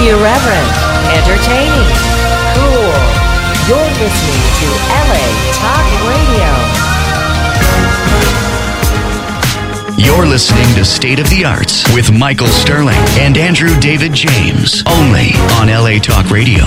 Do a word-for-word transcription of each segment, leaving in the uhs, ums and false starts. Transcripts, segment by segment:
Irreverent, entertaining, cool. You're listening to L A Talk Radio. You're listening to State of the Arts with Michael Sterling and Andrew David James, only on L A Talk Radio.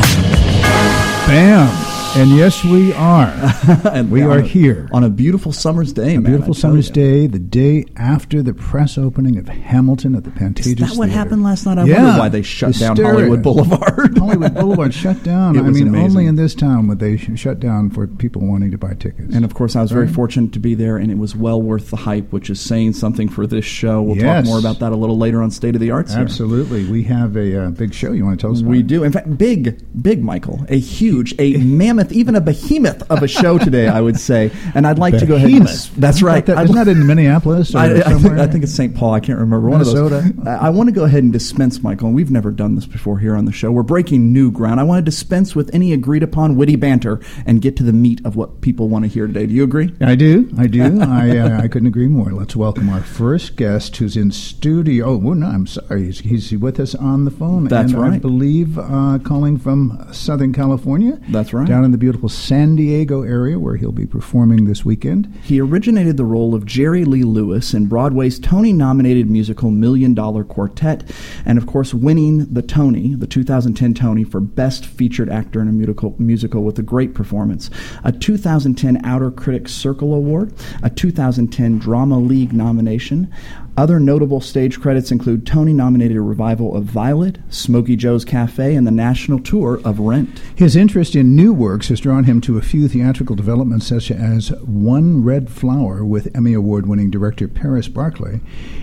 Bam! And yes, we are. and we are a, here. On a beautiful summer's day, a man. A beautiful summer's you. day, the day after the press opening of Hamilton at the Pantages Is that what Theater. happened last night? I yeah. wondered why they shut Hysteria. down Hollywood Boulevard. Hollywood Boulevard shut down. It I was mean, amazing. only in this town would they sh- shut down for people wanting to buy tickets. And, of course, I was very right. fortunate to be there, and it was well worth the hype, which is saying something for this show. We'll yes. talk more about that a little later on State of the Arts. Absolutely. Here. We have a uh, big show. You want to tell us about We it? do. In fact, big, big, Michael. A huge, a mammoth, even a behemoth of a show today, I would say. And I'd like behemoth. to go ahead and... That's right. That, isn't that in Minneapolis or I, I, somewhere? think, I think it's Saint Paul. I can't remember. Minnesota. One of those. I, I want to go ahead and dispense, Michael, and we've never done this before here on the show. We're breaking new ground. I want to dispense with any agreed-upon witty banter and get to the meat of what people want to hear today. Do you agree? I do. I do. I uh, I couldn't agree more. Let's welcome our first guest who's in studio. Oh, well, no, I'm sorry. He's, he's with us on the phone. That's and right. I believe uh, calling from Southern California. That's right. Down in the beautiful San Diego area where he'll be performing this weekend. He originated the role of Jerry Lee Lewis in Broadway's Tony-nominated musical Million Dollar Quartet, and of course winning the Tony, the two thousand ten Tony, for Best Featured Actor in a musical, musical with a great performance, a two thousand ten Outer Critics Circle Award, a two thousand ten Drama League nomination. Other notable stage credits include Tony-nominated revival of Violet, Smokey Joe's Cafe, and the national tour of Rent. His interest in new works has drawn him to a few theatrical developments such as One Red Flower with Emmy Award-winning director Paris Barclay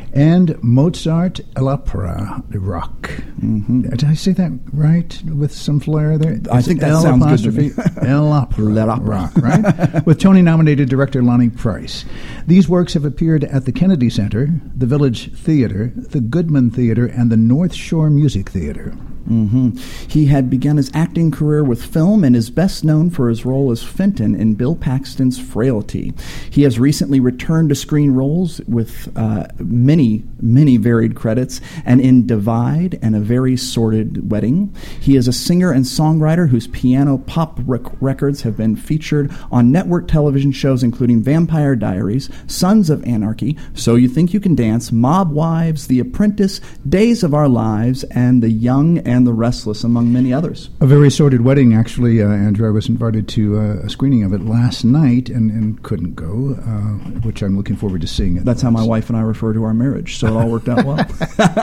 and Mozart l'Opera Rock. Mm-hmm. Did I say that right with some flair there? I Is think that L sounds good to me. L'Opera Rock, right? With Tony-nominated director Lonnie Price. These works have appeared at the Kennedy Center, the Village Theater, the Goodman Theater, and the North Shore Music Theater. Mm-hmm. He had begun his acting career with film and is best known for his role as Fenton in Bill Paxton's Frailty. He has recently returned to screen roles with uh, many, many varied credits, and in Divide and A Very Sordid Wedding. He is a singer and songwriter whose piano pop rec- records have been featured on network television shows including Vampire Diaries, Sons of Anarchy, So You Think You Can Dance, Mob Wives, The Apprentice, Days of Our Lives, and The Young and the Restless, among many others. A Very Sordid Wedding, actually, uh, Andrew, I was invited to uh, a screening of it last night and, and couldn't go, uh, which I'm looking forward to seeing it. That's how my wife and I refer to our marriage, so it all worked out well.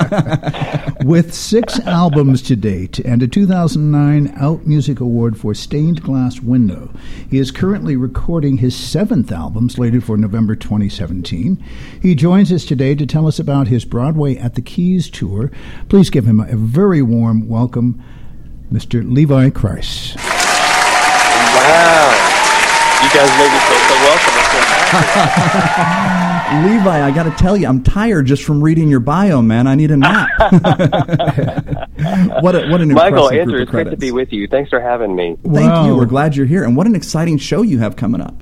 With six albums to date and a two thousand nine Out Music Award for Stained Glass Window, he is currently recording his seventh album, slated for November twenty seventeen. He joins us today to tell us about his Broadway at the Keys tour. Please give him a very warm welcome, Mister Levi Kreis. Wow. You guys made me feel so welcome. It's fantastic. Levi, I got to tell you, I'm tired just from reading your bio, man. I need a nap. what, a, what an Michael, impressive Andrew, group it's of great credits. to be with you. Thanks for having me. Thank Wow. you. We're glad you're here. And what an exciting show you have coming up.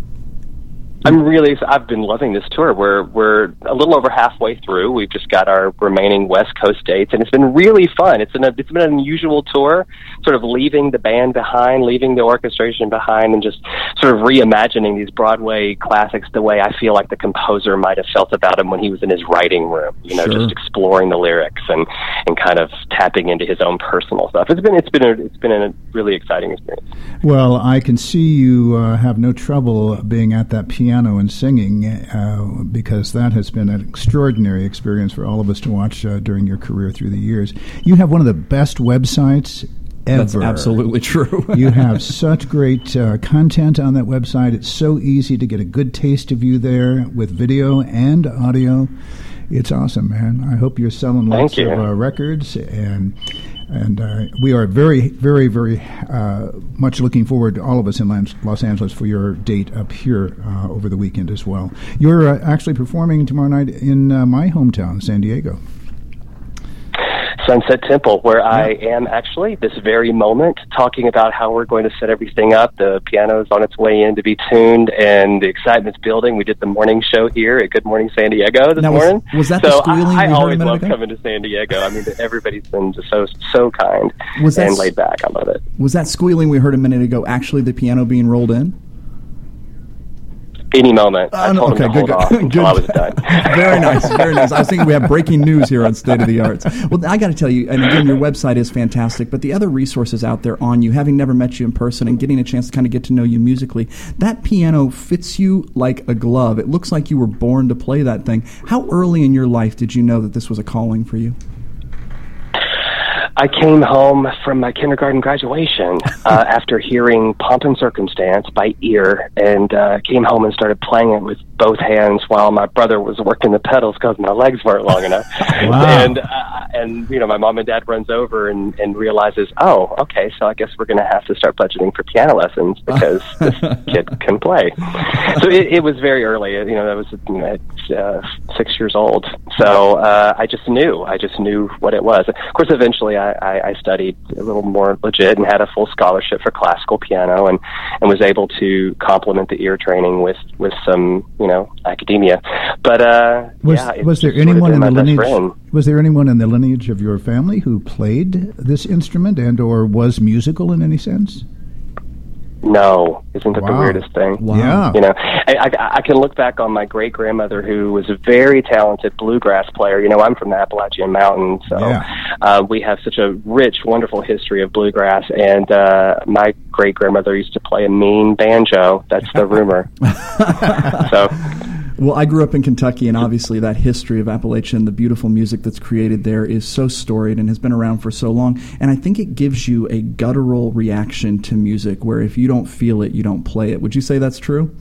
I'm really, I've been loving this tour. We're we're a little over halfway through. We've just got our remaining West Coast dates, and it's been really fun. It's been a, it's been an unusual tour, sort of leaving the band behind, leaving the orchestration behind, and just sort of reimagining these Broadway classics the way I feel like the composer might have felt about them when he was in his writing room. You know, Sure. just exploring the lyrics and, and kind of tapping into his own personal stuff. It's been it's been a, it's been a really exciting experience. Well, I can see you uh, have no trouble being at that piano and singing uh, because that has been an extraordinary experience for all of us to watch uh, during your career through the years. You have one of the best websites ever. That's absolutely true. You have such great uh, content on that website. It's so easy to get a good taste of you there with video and audio. It's awesome, man. I hope you're selling lots Thank you. of uh, records, and and uh, we are very, very, very uh, much looking forward, all of us in Los Angeles, for your date up here uh, over the weekend as well. You're uh, actually performing tomorrow night in uh, my hometown, San Diego. Sunset Temple, where yeah. I am actually this very moment talking about how we're going to set everything up. The piano is on its way in to be tuned, and the excitement's building. We did the morning show here at Good Morning San Diego this now, morning. Was, was that so the squealing I, I we heard always a minute love ago? coming to San Diego. I mean, everybody's been just so so kind was that, and laid back. I love it. Was that squealing we heard a minute ago actually the piano being rolled in? Any moment. Uh, I told okay, him to good, hold good, off until good. I was done. Very nice, very nice. I was thinking we have breaking news here on State of the Arts. Well, I got to tell you, and again, your website is fantastic, but the other resources out there on you, having never met you in person and getting a chance to kind of get to know you musically, that piano fits you like a glove. It looks like you were born to play that thing. How early in your life did you know that this was a calling for you? I came home from my kindergarten graduation uh, after hearing Pomp and Circumstance by ear, and uh, came home and started playing it with both hands while my brother was working the pedals because my legs weren't long enough. Wow. And, uh, and you know, my mom and dad runs over and, and realizes, oh, okay, so I guess we're going to have to start budgeting for piano lessons because this kid can play. So it, it was very early. You know, I was you know, uh, six years old. So uh, I just knew. I just knew what it was. Of course, eventually I I, I studied a little more legit and had a full scholarship for classical piano, and, and was able to complement the ear training with, with some, you know, academia. But uh, was, yeah, was there anyone in the lineage? Was there anyone in the lineage of your family who played this instrument and or was musical in any sense? No, isn't that wow. the weirdest thing? Wow. Yeah. You know, I, I, I can look back on my great-grandmother who was a very talented bluegrass player. You know, I'm from the Appalachian Mountains, so yeah. uh, we have such a rich, wonderful history of bluegrass, and uh, my great-grandmother used to play a mean banjo. That's the rumor. So... Well, I grew up in Kentucky, and obviously that history of Appalachia and the beautiful music that's created there is so storied and has been around for so long. And I think it gives you a guttural reaction to music where if you don't feel it, you don't play it. Would you say that's true?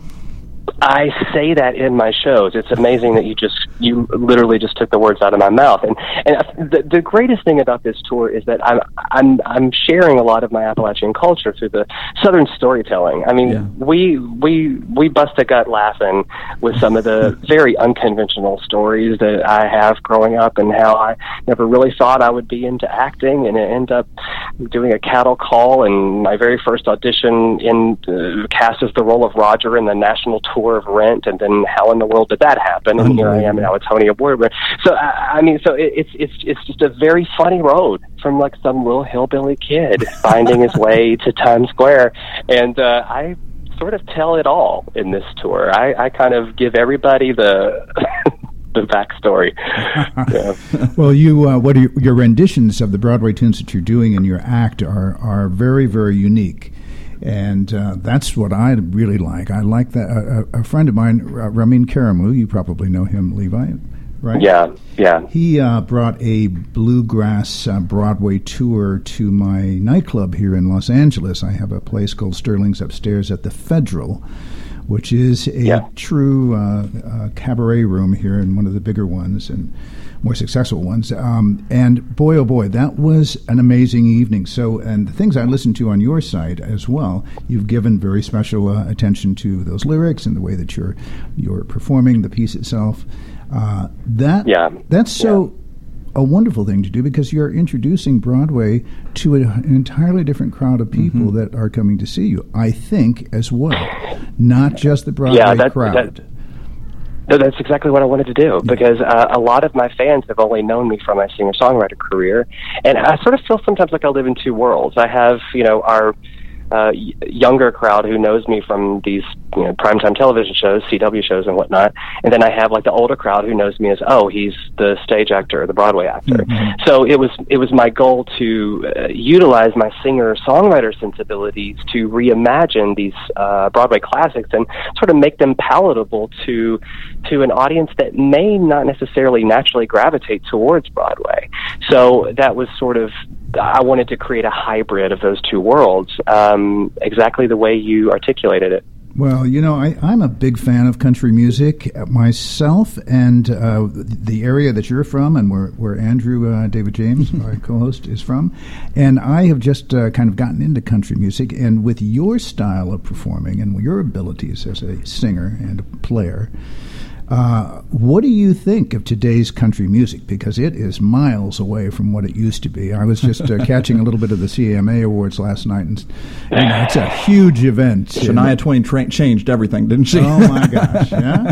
I say that in my shows. It's amazing that you just you literally just took the words out of my mouth. And and the, the greatest thing about this tour is that I'm I'm I'm sharing a lot of my Appalachian culture through the Southern storytelling. I mean, yeah. we we we bust a gut laughing with some of the very unconventional stories that I have growing up, and how I never really thought I would be into acting, and end up doing a cattle call, and my very first audition in uh, cast as the role of Roger in the national tour of Rent, and then how in the world did that happen? And here I am now a Tony Award winner. So I, I mean, so it, it's it's it's just a very funny road from like some little hillbilly kid finding his way to Times Square, and uh, I sort of tell it all in this tour. I, I kind of give everybody the the backstory. Yeah. Well, you uh, what are your, your renditions of the Broadway tunes that you're doing in your act are are very very unique. And uh, that's what I really like. I like that. Uh, a friend of mine, Ramin Karimou, you probably know him, Levi, right? Yeah, yeah. He uh, brought a bluegrass uh, Broadway tour to my nightclub here in Los Angeles. I have a place called Sterling's upstairs at the Federal, which is a yeah. true uh, uh, cabaret room here, and one of the bigger ones and more successful ones. Um, and boy, oh boy, that was an amazing evening. So, and the things I listened to on your site as well, you've given very special uh, attention to those lyrics and the way that you're you're performing the piece itself. Uh, that yeah. that's so. Yeah. a wonderful thing to do, because you're introducing Broadway to a, an entirely different crowd of people mm-hmm. that are coming to see you, I think, as well. Not just the Broadway yeah, that, crowd. That, no, that's exactly what I wanted to do, because uh, a lot of my fans have only known me from my singer-songwriter career, and I sort of feel sometimes like I live in two worlds. I have, you know, our uh, y- younger crowd who knows me from these, you know, primetime television shows, C W shows and whatnot, and then I have like the older crowd who knows me as, oh, he's the stage actor, the Broadway actor. Mm-hmm. So it was it was my goal to uh, utilize my singer-songwriter sensibilities to reimagine these uh, Broadway classics and sort of make them palatable to to an audience that may not necessarily naturally gravitate towards Broadway. So that was sort of, I wanted to create a hybrid of those two worlds, um, exactly the way you articulated it. Well, you know, I, I'm a big fan of country music myself, and uh, the area that you're from, and where, where Andrew uh, David James, my co-host, is from. And I have just uh, kind of gotten into country music, and with your style of performing and your abilities as a singer and a player, Uh, what do you think of today's country music? Because it is miles away from what it used to be. I was just uh, catching a little bit of the C M A Awards last night, and you know, it's a huge event. Shania Twain tra- changed everything, didn't she? Oh my gosh!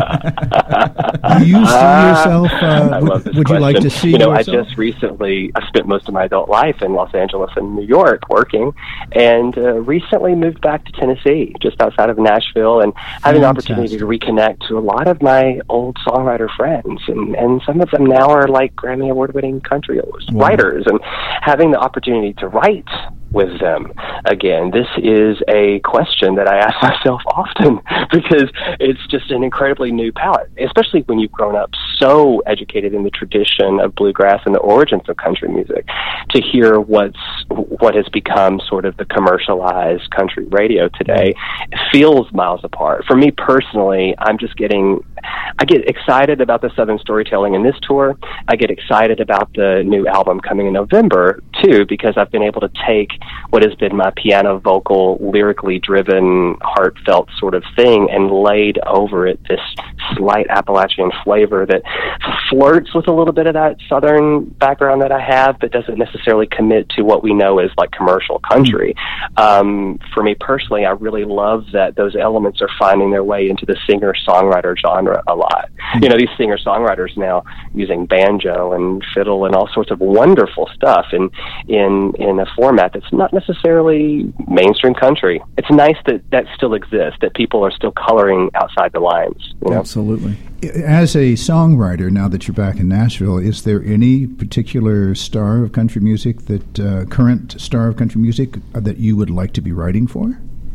Yeah. Do you see yourself? Uh, would would you like to see? You know, yourself? I just recently I spent most of my adult life in Los Angeles and New York working, and uh, recently moved back to Tennessee, just outside of Nashville, and having the opportunity to reconnect to a lot of my old songwriter friends, and, and some of them now are like Grammy Award-winning country wow. writers, and having the opportunity to write with them again. This is a question that I ask myself often because it's just an incredibly new palette, especially when you've grown up so educated in the tradition of bluegrass and the origins of country music, to hear what's what has become sort of the commercialized country radio today feels miles apart. For me personally, I'm just getting I get excited about the Southern storytelling in this tour. I get excited about the new album coming in November, too, because I've been able to take what has been my piano, vocal, lyrically driven, heartfelt sort of thing and laid over it this slight Appalachian flavor that flirts with a little bit of that Southern background that I have, but doesn't necessarily commit to what we know as like commercial country. Um, for me personally, I really love that those elements are finding their way into the singer-songwriter genre a lot. You know, these singer-songwriters now using banjo and fiddle and all sorts of wonderful stuff in in in a format that's not necessarily mainstream country. It's nice that that still exists, that people are still coloring outside the lines. You know? Absolutely. As a songwriter, now that you're back in Nashville, is there any particular star of country music, that uh, current star of country music, uh, that you would like to be writing for?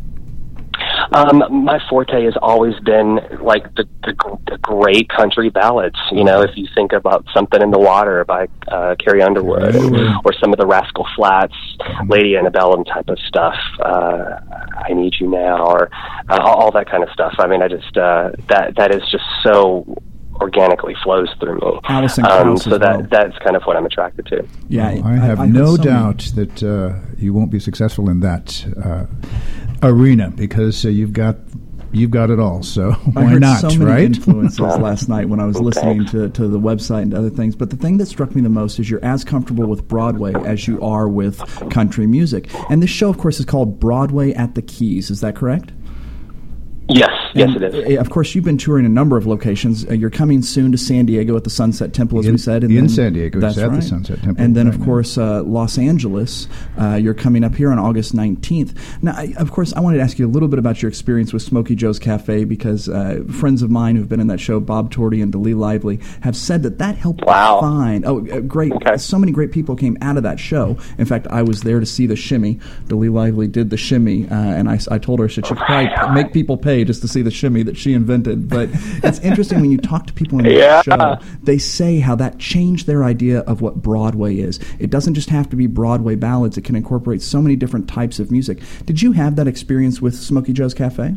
Um, my forte has always been like the, the the great country ballads. You know, if you think about Something in the Water by uh, Carrie Underwood, mm-hmm. or some of the Rascal Flatts, Lady Antebellum type of stuff. Uh, I Need You Now, or uh, all that kind of stuff. I mean, I just uh, that that is just so organically flows through me. Alison um, Krauss so as that well. that's kind of what I'm attracted to. Yeah, well, I have I, I no so doubt many. that uh, you won't be successful in that uh, arena, because uh, you've got you've got it all. So why I heard not? so many right? influences last night when I was Okay. listening to, to the website and other things. But the thing that struck me the most is you're as comfortable with Broadway as you are with country music. And this show, of course, is called Broadway at the Keys. Is that correct? Yes, yes, And, it is. uh, Of course, you've been touring a number of locations. Uh, you're coming soon to San Diego at the Sunset Temple, as In- we said. in then- San Diego, That's it's at the right. Sunset Temple And then, right of now. course, uh, Los Angeles. Uh, you're coming up here on August nineteenth. Now, I, of course, I wanted to ask you a little bit about your experience with Smokey Joe's Cafe, because uh, friends of mine who've been in that show, Bob Torty and Delee Lively, have said that that helped Wow. find. Oh, uh, great. Okay. So many great people came out of that show. In fact, I was there to see the shimmy. Delee Lively did the shimmy, uh, and I, I told her she should probably make people pay just to see the shimmy that she invented. But it's interesting when you talk to people in the Yeah. show, they say how that changed their idea of what Broadway is. It doesn't just have to be Broadway ballads. It can incorporate so many different types of music. Did you have that experience with Smokey Joe's Cafe?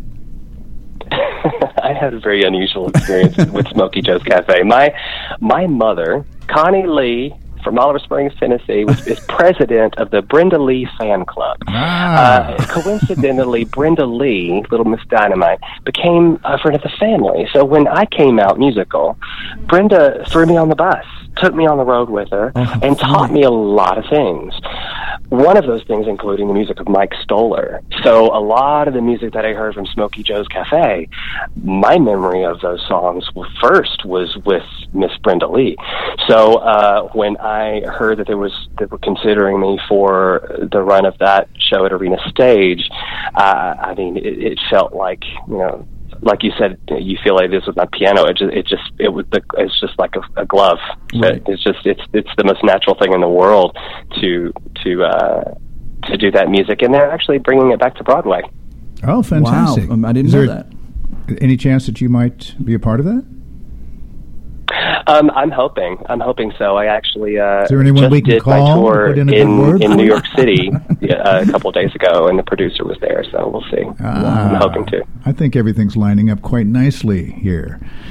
I had a very unusual experience with Smokey Joe's Cafe. My my mother, Connie Lee, from Oliver Springs, Tennessee, was is president of the Brenda Lee fan club. Ah. Uh, coincidentally, Brenda Lee, Little Miss Dynamite, became a friend of the family. So when I came out musical, Brenda threw me on the bus, took me on the road with her, Oh, and taught funny. me a lot of things. One of those things including the music of Mike Stoller. So a lot of the music that I heard from Smokey Joe's Cafe, my memory of those songs first was with Miss Brenda Lee. So uh, when I heard that there was they were considering me for the run of that show at Arena Stage, uh, I mean, it, it felt like, you know, like you said, you feel like this with my piano. It just, it just, it was the, it's just like a, a glove. Right. It's just, it's, it's the most natural thing in the world to, to, uh, to do that music, and they're actually bringing it back to Broadway. Oh, fantastic! Wow, um, I didn't Is know there that. Any chance that you might be a part of that? Um, I'm hoping. I'm hoping so. I actually uh, Is there anyone just we can did my call tour and put in a in, good word in for New you? York City yeah, uh, a couple of days ago, and the producer was there, so we'll see. Ah, I'm hoping to. I think everything's lining up quite nicely here.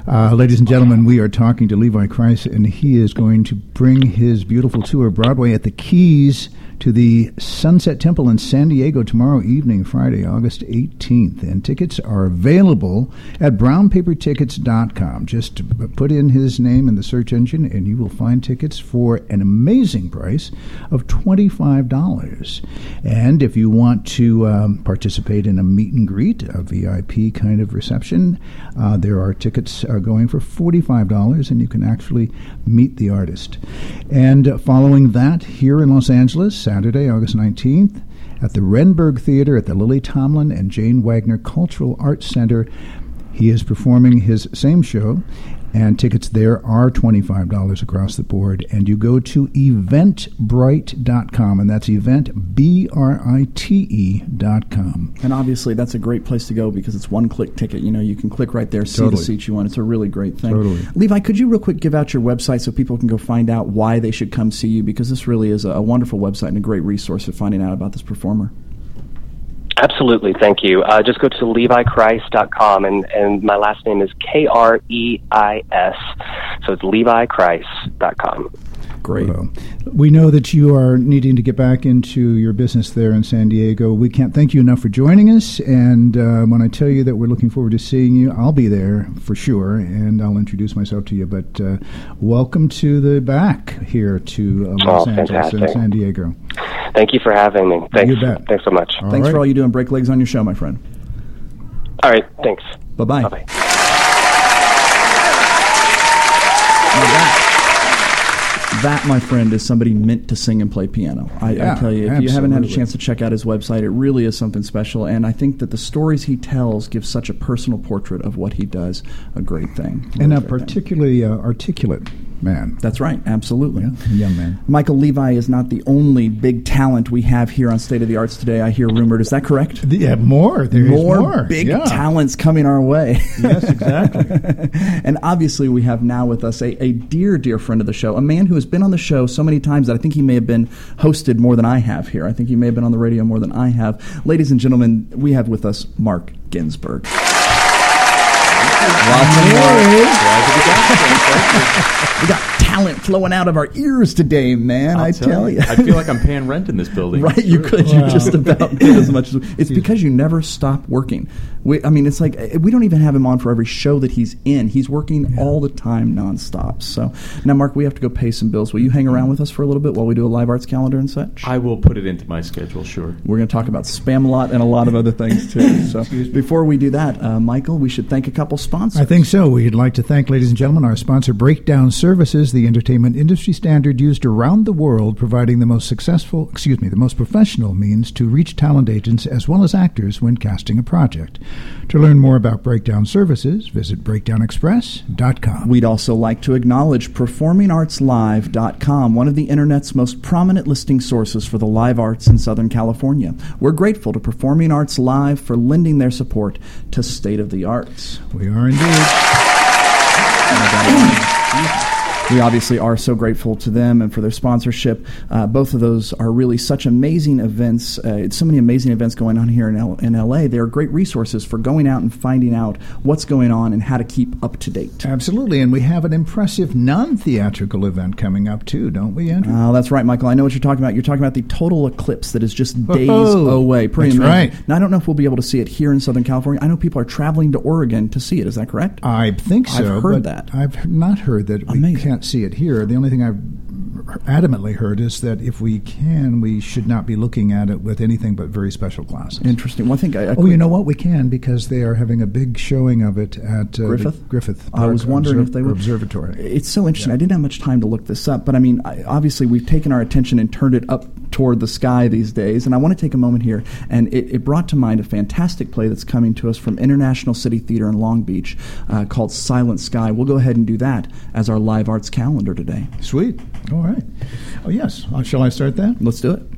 Uh, ladies and gentlemen, we are talking to Levi Kreis, and he is going to bring his beautiful tour, Broadway at the Keys, to the Sunset Temple in San Diego tomorrow evening, Friday, August eighteenth. And tickets are available at brown paper tickets dot com. Just put in his name in the search engine, and you will find tickets for an amazing price of twenty-five dollars. And if you want to um, participate in a meet and greet, a V I P kind of reception, uh, there are tickets uh, going for forty-five dollars, and you can actually meet the artist. And uh, following that, here in Los Angeles, Saturday, August nineteenth, at the Renberg Theater at the Lily Tomlin and Jane Wagner Cultural Arts Center. He is performing his same show, and tickets there are twenty-five dollars across the board. And you go to eventbrite dot com, and that's event, B R I T E dot com. And obviously, that's a great place to go because it's one-click ticket. You know, you can click right there, see Totally. the seat you want. It's a really great thing. Totally. Levi, could you real quick give out your website so people can go find out why they should come see you? Because this really is a, a wonderful website and a great resource for finding out about this performer. Absolutely, thank you. Uh, just go to levi kreis dot com, and, and my last name is K R E I S, so it's levi kreis dot com. Great. Well, we know that you are needing to get back into your business there in San Diego. We can't thank you enough for joining us, and uh, when I tell you that we're looking forward to seeing you, I'll be there for sure, and I'll introduce myself to you. But uh, welcome to the back here to uh, Los Oh, Angeles fantastic. and San Diego. Thank you for having me. Thanks, You bet. thanks so much. All Thanks right. for all you do and break legs on your show, my friend. All right, thanks. Bye-bye. Bye-bye. Now that, that, my friend, is somebody meant to sing and play piano. I, Yeah, I tell you, if you haven't had a absolutely. chance to check out his website, it really is something special. And I think that the stories he tells give such a personal portrait of what he does. A great thing. And Really a great thing. particularly uh, articulate man. That's right, absolutely. Yeah, a young man. Michael Levi is not the only big talent we have here on State of the Arts today. I hear rumored. Is that correct? Yeah, more. There is more, more. big Yeah. talents coming our way. Yes, exactly. And obviously, we have now with us a, a dear, dear friend of the show, a man who has been on the show so many times that I think he may have been hosted more than I have here. I think he may have been on the radio more than I have. Ladies and gentlemen, we have with us Mark Ginsburg. Welcome, Mark. We got talent flowing out of our ears today, man. I'll I tell you. I feel like I'm paying rent in this building. Right, you could. You just about did as much as it's because you never stop working. We, I mean, it's like we don't even have him on for every show that he's in. He's working all the time, nonstop. So now, Mark, we have to go pay some bills. Will you hang around with us for a little bit while we do a live arts calendar and such? I will put it into my schedule, sure. We're going to talk about Spamalot and a lot of other things too. So before we do that, uh, Michael, we should thank a couple sponsors. I think so. We'd like to thank, ladies and gentlemen, our sponsor, Breakdown Services, the entertainment industry standard used around the world, providing the most successful, excuse me, the most professional means to reach talent agents as well as actors when casting a project. To learn more about Breakdown Services, visit breakdown express dot com. We'd also like to acknowledge performing arts live dot com, one of the Internet's most prominent listing sources for the live arts in Southern California. We're grateful to Performing Arts Live for lending their support to State of the Arts. We are indeed. We obviously are so grateful to them and for their sponsorship. Uh, both of those are really such amazing events. Uh, it's so many amazing events going on here in, L- in L A. They are great resources for going out and finding out what's going on and how to keep up to date. Absolutely. And we have an impressive non-theatrical event coming up, too, don't we, Andrew? Oh, that's right, Michael. I know what you're talking about. You're talking about the total eclipse that is just days Oh, away. Pretty that's amazing. right. Now, I don't know if we'll be able to see it here in Southern California. I know people are traveling to Oregon to see it. Is that correct? I think so. I've heard but that. I've not heard that we Amazing. can't see it here. The only thing I've adamantly heard is that if we can, we should not be looking at it with anything but very special glasses. Interesting. Well, I think I, I Oh, you know what? We can, because they are having a big showing of it at uh, Griffith? the Griffith I was Park wondering Observ- if they would. Observatory. It's so interesting. Yeah. I didn't have much time to look this up, but I mean, I, obviously, we've taken our attention and turned it up toward the sky these days. And I want to take a moment here, and it, it brought to mind a fantastic play that's coming to us from International City Theater in Long Beach uh, called Silent Sky. We'll go ahead and do that as our live arts calendar today. Sweet. All right. Oh, yes. Uh, shall I start that? Let's do it.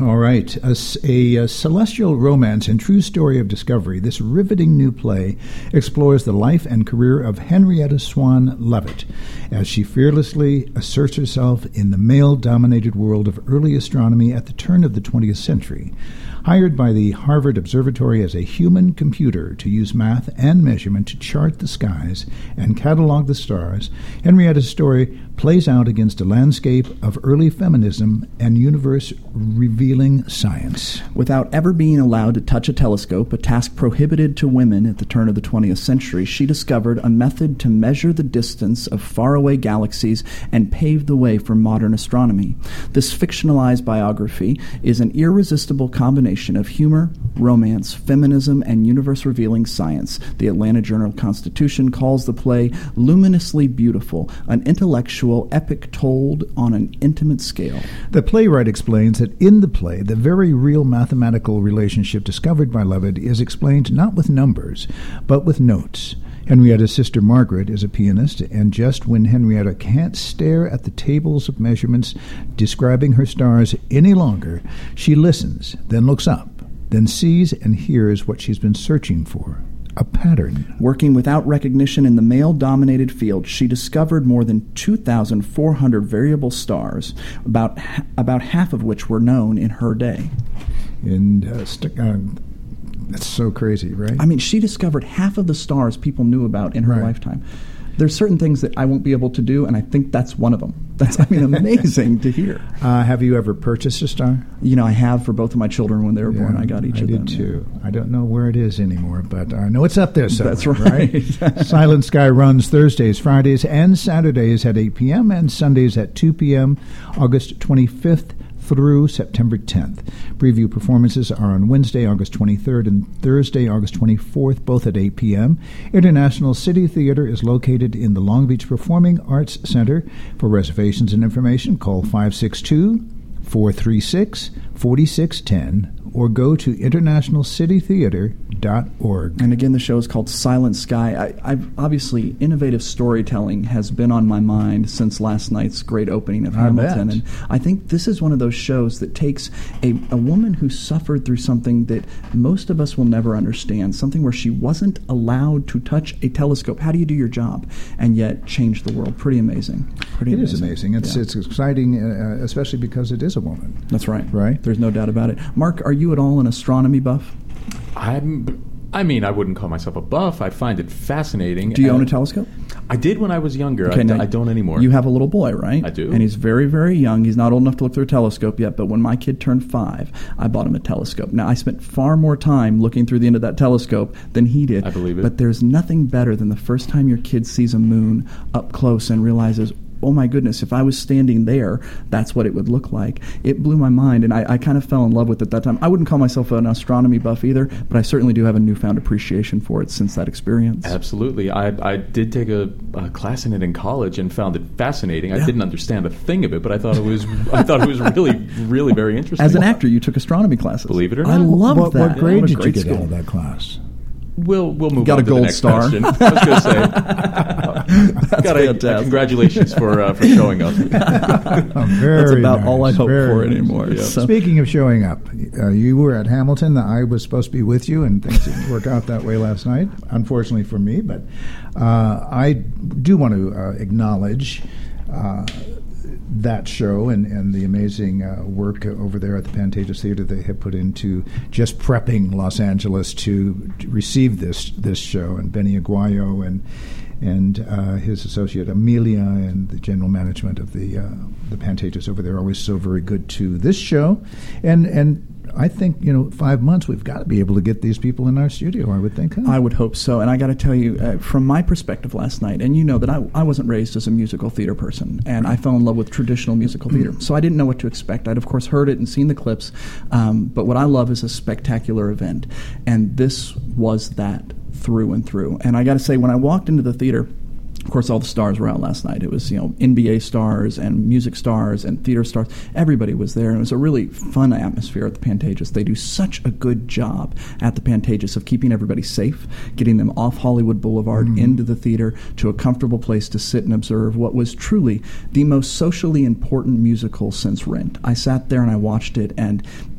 All right. A, a, a celestial romance and true story of discovery, this riveting new play explores the life and career of Henrietta Swan Leavitt as she fearlessly asserts herself in the male-dominated world of early astronomy at the turn of the twentieth century. Hired by the Harvard Observatory as a human computer to use math and measurement to chart the skies and catalog the stars, Henrietta's story plays out against a landscape of early feminism and universe-revealing science. Without ever being allowed to touch a telescope, a task prohibited to women at the turn of the twentieth century, she discovered a method to measure the distance of faraway galaxies and paved the way for modern astronomy. This fictionalized biography is an irresistible combination of humor, romance, feminism, and universe-revealing science. The Atlanta Journal-Constitution calls the play luminously beautiful, an intellectual epic told on an intimate scale. The playwright explains that in the play, the very real mathematical relationship discovered by Leavitt is explained not with numbers, but with notes. Henrietta's sister Margaret is a pianist, and just when Henrietta can't stare at the tables of measurements describing her stars any longer, she listens, then looks up, then sees and hears what she's been searching for. A pattern. Working without recognition in the male-dominated field, she discovered more than two thousand four hundred variable stars, about about half of which were known in her day. And uh, st- uh, that's so crazy, right? I mean, she discovered half of the stars people knew about in her Right. lifetime. There's certain things that I won't be able to do, and I think that's one of them. That's, I mean, amazing to hear. Uh, have you ever purchased a star? You know, I have for both of my children when they were born. I got each I of did them. too. I don't know where it is anymore, but I know it's up there somewhere. That's right. right? Silent Sky runs Thursdays, Fridays, and Saturdays at eight p.m. and Sundays at two p.m. August twenty-fifth through September tenth. Preview performances are on Wednesday, August twenty-third, and Thursday, August twenty-fourth, both at eight p.m. International City Theater is located in the Long Beach Performing Arts Center. For reservations and information, call five six two, four three six, four six one zero or go to international city theater dot org. And again, the show is called Silent Sky. I, I've obviously, innovative storytelling has been on my mind since last night's great opening of I Hamilton. bet. And I think this is one of those shows that takes a, a woman who suffered through something that most of us will never understand, something where she wasn't allowed to touch a telescope. How do you do your job? And yet change the world. Pretty amazing. Pretty It amazing. is amazing. It's Yeah. it's exciting, uh, especially because it is a woman. That's right. Right? There's no doubt about it. Mark, are you at all an astronomy buff? I'm. I mean, I wouldn't call myself a buff. I find it fascinating. Do you own a And telescope? I did when I was younger. I, now I don't anymore. You have a little boy, right? I do. And he's very, very young. He's not old enough to look through a telescope yet, but when my kid turned five, I bought him a telescope. Now, I spent far more time looking through the end of that telescope than he did. I believe it. But there's nothing better than the first time your kid sees a moon up close and realizes, oh my goodness, if I was standing there, that's what it would look like. It blew my mind, and I, I kind of fell in love with it that time. I wouldn't call myself an astronomy buff either, but I certainly do have a newfound appreciation for it since that experience. Absolutely. I, I did take a, a class in it in college and found it fascinating. I Yeah. didn't understand a thing of it, but I thought it was I thought it was really, really very interesting. As an actor, you took astronomy classes. Believe it or I not. love what, that. What grade What a did you great get school. out of that class? We'll we'll move Got on a to gold the next star. question. I was going to say, uh, got a, fantastic. congratulations for uh, for showing up. Oh, very That's about nice, all I hope very for nice. anymore. Yeah. So- Speaking of showing up, uh, you were at Hamilton. I was supposed to be with you, and things didn't work out that way last night, unfortunately for me. But uh, I do want to uh, acknowledge uh, that show and, and the amazing uh, work over there at the Pantages Theater they have put into just prepping Los Angeles to, to receive this this show, and Benny Aguayo and and uh, his associate Amelia and the general management of the uh, the Pantages over there are always so very good to this show, and and I think, you know, five months we've got to be able to get these people in our studio, I would think. Huh? I would hope so. And I got to tell you, uh, from my perspective last night, and you know that I, I wasn't raised as a musical theater person, and I fell in love with traditional musical theater. So I didn't know what to expect. I'd, of course, heard it and seen the clips. Um, but what I love is a spectacular event. And this was that through and through. And I got to say, when I walked into the theater, of course, all the stars were out last night. It was, you know, N B A stars and music stars and theater stars. Everybody was there, and it was a really fun atmosphere at the Pantages. They do such a good job at the Pantages of keeping everybody safe, getting them off Hollywood Boulevard mm-hmm. into the theater to a comfortable place to sit and observe what was truly the most socially important musical since Rent. I sat there and I watched it, and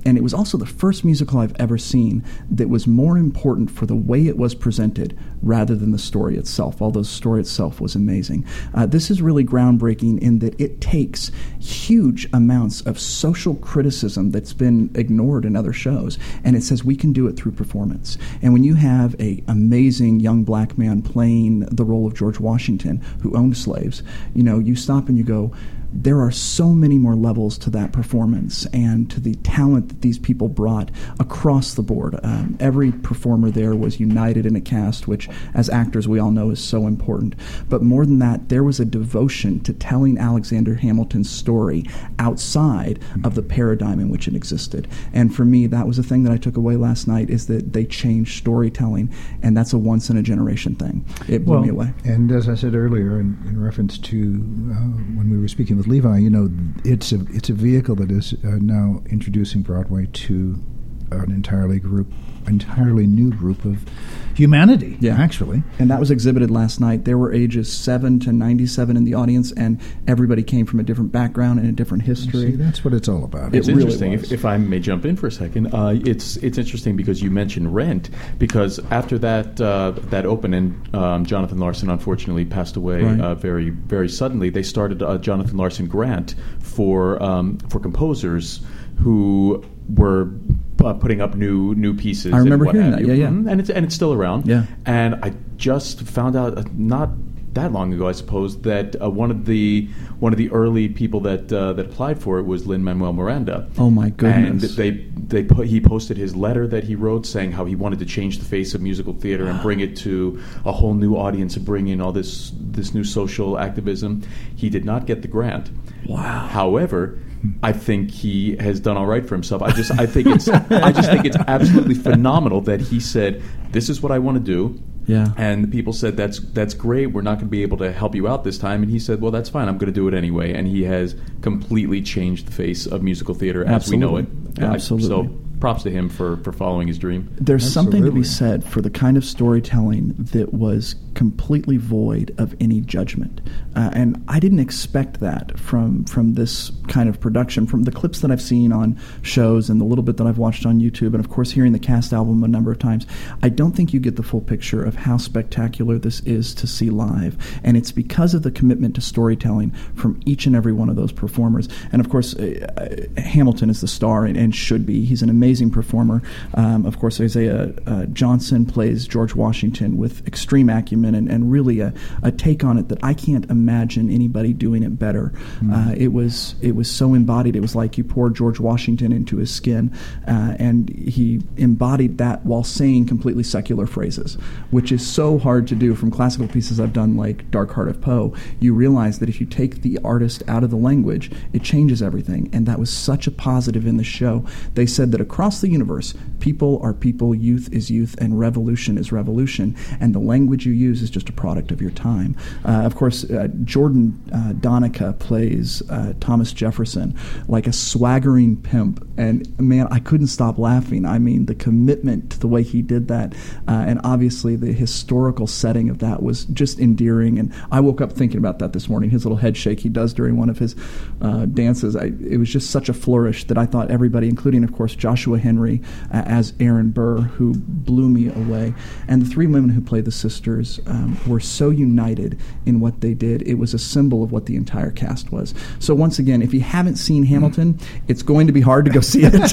and it was also the first musical I've ever seen that was more important for the way it was presented rather than the story itself, although the story itself was amazing. Uh, this is really groundbreaking in that it takes huge amounts of social criticism that's been ignored in other shows, and it says we can do it through performance. And when you have a amazing young black man playing the role of George Washington, who owned slaves, you know, you stop and you go, there are so many more levels to that performance and to the talent that these people brought across the board. Um, every performer there was united in a cast, which as actors we all know is so important. But more than that, there was a devotion to telling Alexander Hamilton's story outside of the paradigm in which it existed. And for me, that was the thing that I took away last night, is that they changed storytelling, and that's a once-in-a-generation thing. It blew well, me away. And as I said earlier, in, in reference to uh, when we were speaking with Levi, you know, it's a it's a vehicle that is uh, now introducing Broadway to an entirely group, entirely new group of humanity. Yeah, actually, and that was exhibited last night. There were ages seven to ninety-seven in the audience, and everybody came from a different background and a different history. See, that's what it's all about. It's It really interesting. was. If, if I may jump in for a second, uh, it's it's interesting because you mentioned Rent. Because after that uh, that open, and um, Jonathan Larson unfortunately passed away Right. uh, very very suddenly, they started a Jonathan Larson grant for um, for composers who were uh, putting up new new pieces. I remember and what hearing have that. you. Yeah, yeah. Mhm. And it's and it's still around. Yeah. And I just found out uh, not that long ago, I suppose, that uh, one of the one of the early people that uh, that applied for it was Lin-Manuel Miranda. Oh my And goodness. they they put, he posted his letter that he wrote saying how he wanted to change the face of musical theater and bring it to a whole new audience and bring in all this this new social activism. He did not get the grant. Wow. However, I think he has done all right for himself. I just I think it's I just think it's absolutely phenomenal that he said, "This is what I want to do." Yeah. And the people said, that's that's great. We're not going to be able to help you out this time. And he said, well, that's fine. I'm going to do it anyway. And he has completely changed the face of musical theater as we know it. Absolutely. Absolutely. I, so props to him for, for following his dream. There's something to be Absolutely. said for the kind of storytelling that was completely void of any judgment. Uh, and I didn't expect that from from this kind of production. From the clips that I've seen on shows and the little bit that I've watched on YouTube, and of course hearing the cast album a number of times, I don't think you get the full picture of how spectacular this is to see live. And it's because of the commitment to storytelling from each and every one of those performers. And of course, uh, uh, Hamilton is the star and, and should be. He's an amazing performer. Um, of course, Isaiah uh, Johnson plays George Washington with extreme acumen and, and really a, a take on it that I can't imagine anybody doing it better. Mm. Uh, it was it was so embodied. It was like you poured George Washington into his skin, uh, and he embodied that while saying completely secular phrases, which is so hard to do from classical pieces I've done like Dark Heart of Poe. You realize that if you take the artist out of the language, it changes everything, and that was such a positive in the show. They said that across the universe, people are people, youth is youth, and revolution is revolution, and the language you use is just a product of your time. Uh, of course, uh, Jordan uh, Donica plays uh, Thomas Jefferson like a swaggering pimp, and man, I couldn't stop laughing. I mean, the commitment to the way he did that, uh, and obviously the historical setting of that was just endearing, and I woke up thinking about that this morning, his little head shake he does during one of his uh, dances. I, it was just such a flourish that I thought everybody, including, of course, Joshua Henry uh, as Aaron Burr, who blew me away, and the three women who played the sisters um, were so united in what they did. It was a symbol of what the entire cast was. So once again, if you haven't seen Hamilton, it's going to be hard to go see it.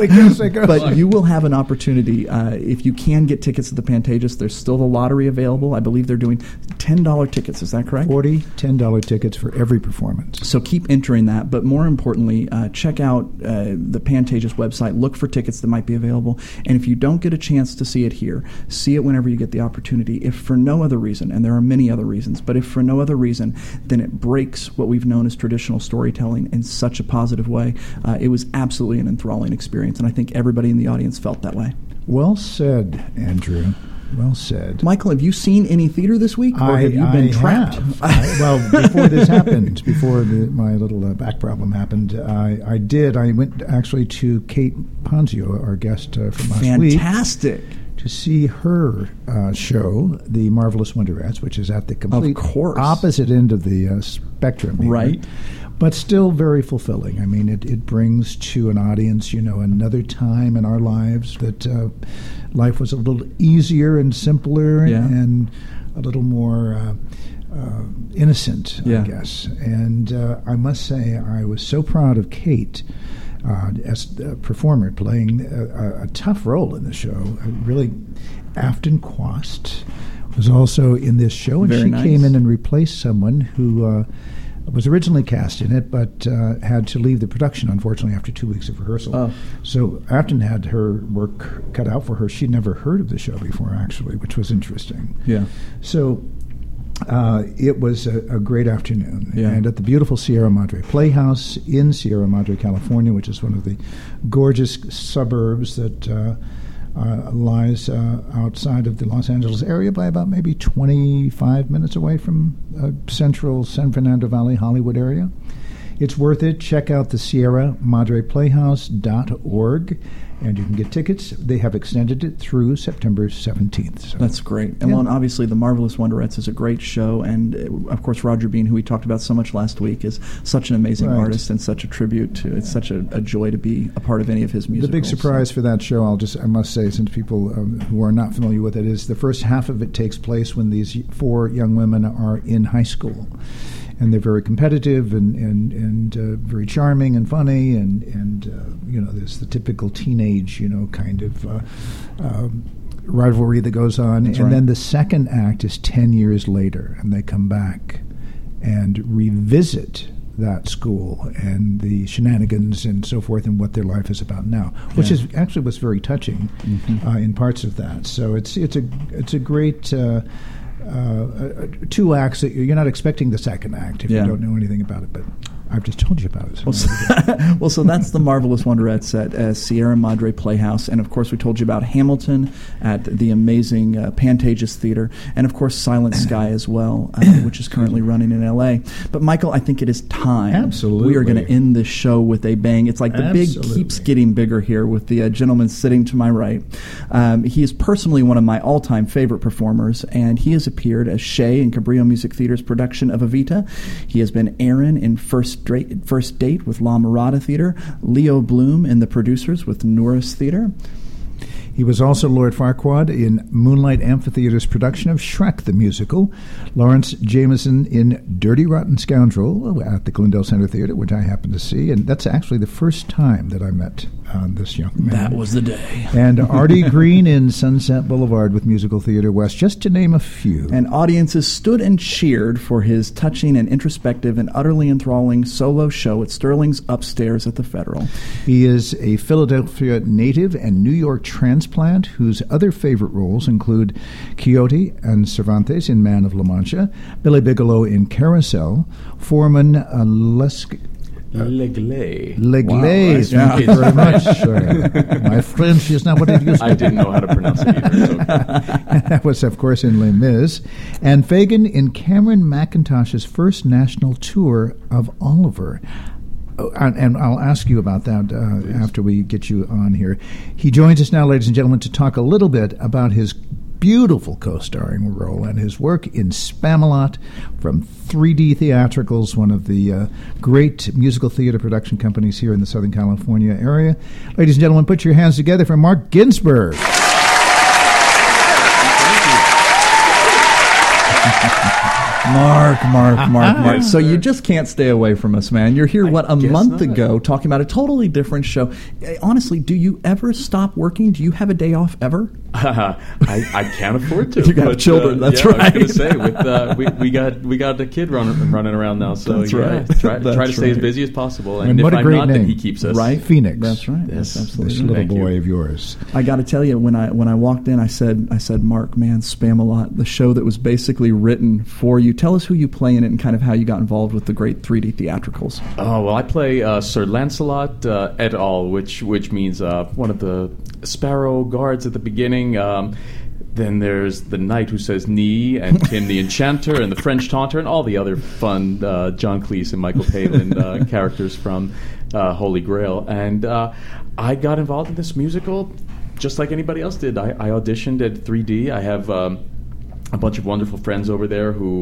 But you will have an opportunity. Uh, if you can get tickets at the Pantages, there's still the lottery available. I believe they're doing ten dollars tickets. Is that correct? forty ten dollars tickets for every performance. So keep entering that. But more importantly, uh, check out uh, the Pantages website. Look for tickets that might be available. And if you don't get a chance to see it here, see it whenever you get the opportunity. If for no other reason, and there are many other reasons, but if for no other reason, then it breaks what we've known as traditional storytelling in such a positive way. Uh, it was absolutely an enthralling experience, and I think everybody in the audience felt that way. Well said, Andrew. Well said. Michael, have you seen any theater this week, or I, have you been I trapped? Have. I, well, before this happened, before the, my little uh, back problem happened, I, I did. I went actually to Kate Ponzio, our guest uh, from last week. Fantastic. To see her uh, show, The Marvelous Wonderettes, which is at the complete Of course. opposite end of the uh, spectrum. Here. Right. but still very fulfilling. I mean, it, it brings to an audience, you know, another time in our lives that uh, life was a little easier and simpler Yeah. and a little more uh, uh, innocent, Yeah. I guess. And uh, I must say, I was so proud of Kate uh, as a performer playing a, a tough role in the show. Uh, really, Afton Quast was also in this show, and Very she nice. came in and replaced someone who uh, was originally cast in it, but uh, had to leave the production, unfortunately, after two weeks of rehearsal. Oh. So Afton had her work cut out for her. She'd never heard of the show before, actually, which was interesting. Yeah. So uh, it was a, a great afternoon. Yeah. And at the beautiful Sierra Madre Playhouse in Sierra Madre, California, which is one of the gorgeous suburbs that uh, uh, lies uh, outside of the Los Angeles area by about maybe twenty-five minutes away from uh, central San Fernando Valley, Hollywood area. It's worth it. Check out the Sierra Madre Playhouse dot org, and you can get tickets. They have extended it through September seventeenth. So. That's great. And, Yeah. well, and obviously, The Marvelous Wonderettes is a great show. And, uh, of course, Roger Bean, who we talked about so much last week, is such an amazing Right. artist and such a tribute to. It's such a, a joy to be a part of any of his musicals. The big surprise for that show, I'll just I must say, since people um, who are not familiar with it, is the first half of it takes place when these four young women are in high school, and they're very competitive and and and uh, very charming and funny, and and uh, you know, there's the typical teenage, you know, kind of uh, um, rivalry that goes on, That's and right. then the second act is ten years later, and they come back and revisit that school and the shenanigans and so forth and what their life is about now, which Yeah. is actually was very touching uh, in parts of that. So it's it's a it's a great uh, uh, uh, two acts that you're not expecting the second act if Yeah. you don't know anything about it, but I've just told you about it. So Well, so, well, so that's The Marvelous Wonderettes at uh, Sierra Madre Playhouse. And, of course, we told you about Hamilton at the amazing uh, Pantages Theater. And, of course, Silent Sky as well, uh, which is currently running in L A. But, Michael, I think it is time. Absolutely. We are going to end this show with a bang. It's like the big Absolutely. keeps getting bigger here with the uh, gentleman sitting to my right. Um, he is personally one of my all-time favorite performers, and he has appeared as Shay in Cabrillo Music Theater's production of Evita. He has been Aaron in First Straight, First Date with La Mirada Theater, Leo Bloom in The Producers with Norris Theater. He was also Lord Farquaad in Moonlight Amphitheater's production of Shrek the Musical, Lawrence Jameson in Dirty Rotten Scoundrel at the Glendale Center Theater, which I happened to see, and that's actually the first time that I met uh, this young man. That was the day. And Artie Green in Sunset Boulevard with Musical Theater West, just to name a few. And audiences stood and cheered for his touching and introspective and utterly enthralling solo show at Sterling's Upstairs at the Federal. He is a Philadelphia native and New York transplant whose other favorite roles include Quixote and Cervantes in Man of La Mancha, Billy Bigelow in Carousel, Foreman uh, Lesk- Legley. Legley. Wow, Thank you very much, sir. My French is not what it used to I didn't know how to pronounce it either. It's okay. That was, of course, in Les Mis. And Fagin in Cameron McIntosh's first national tour of Oliver. Oh, and, and I'll ask you about that uh, after we get you on here. He joins us now, ladies and gentlemen, to talk a little bit about his beautiful co-starring role and his work in Spamalot from three D Theatricals, one of the uh, great musical theater production companies here in the Southern California area. Ladies and gentlemen, put your hands together for Mark Ginsburg. Mark, Mark, Mark, Mark. So you just can't stay away from us, man. You're here, what, a guess month not. ago talking about a totally different show. Eh, Honestly, do you ever stop working? Do you have a day off ever? Uh, I, I can't afford to. You got but, children, uh, that's yeah, I right. was going to say, with, uh, we, we got we got a kid running running around now, so That's yeah, right. try, That's try to stay as right. busy as possible. And, And if what a I'm great not, then name. he keeps us. Right? Phoenix. That's right. Yes. That's absolutely This right. little Thank you. boy of yours. I got to tell you, when I when I walked in, I said, I said, Mark, man, Spamalot, the show that was basically written for you. Tell us who you play in it and kind of how you got involved with the great three D theatricals. Oh well, I play uh, Sir Lancelot uh, et al., which which means uh, one of the Sparrow guards at the beginning. Um, then there's the knight who says "knee," and Tim the Enchanter, and the French Taunter, and all the other fun uh, John Cleese and Michael Palin uh, characters from uh, Holy Grail. And uh, I got involved in this musical just like anybody else did. I, I auditioned at three D. I have um, a bunch of wonderful friends over there who uh,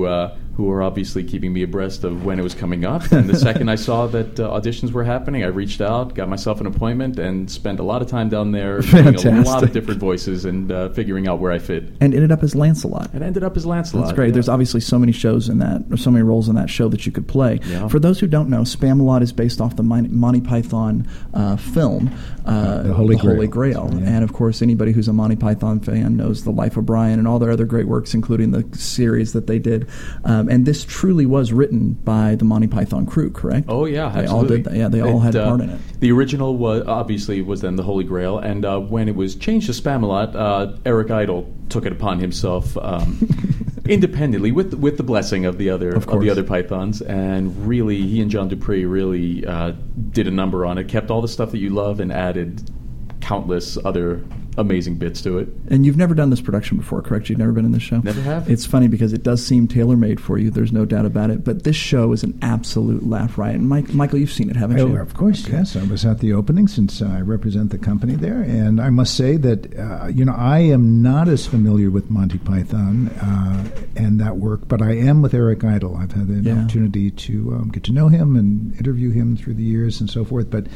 who are obviously keeping me abreast of when it was coming up. And the second I saw that uh, auditions were happening, I reached out, got myself an appointment, and spent a lot of time down there doing a lot of different voices and uh, figuring out where I fit. And ended up as Lancelot. It ended up as Lancelot. That's great. Yeah. There's obviously so many shows in that, or so many roles in that show that you could play. Yeah. For those who don't know, Spamalot is based off the Mon- Monty Python uh, film, uh, The Holy the Holy Grail. Grail. Yeah. And of course, anybody who's a Monty Python fan knows The Life of Brian and all their other great works, including the series that they did. Um, and this truly was written by the Monty Python crew, correct? Oh yeah, they absolutely. all did that. Yeah, they all It, had a uh, part in it. The original was obviously was then the Holy Grail, and uh, when it was changed to Spamalot, uh, Eric Idle took it upon himself um, independently with with the blessing of the other Of of, the course. other Pythons, and really he and John Dupree really uh, did a number on it. Kept all the stuff that you love and added countless other amazing bits to it. And you've never done this production before, correct? You've never been in this show? Never have. It's funny because it does seem tailor-made for you. There's no doubt about it. But this show is an absolute laugh riot. And Mike, Michael, you've seen it, haven't Oh, you? of course, yes. I was at the opening since I represent the company there, and I must say that uh, you know I am not as familiar with Monty Python uh, and that work, but I am with Eric Idle. I've had the Yeah. opportunity to um, get to know him and interview him through the years and so forth, but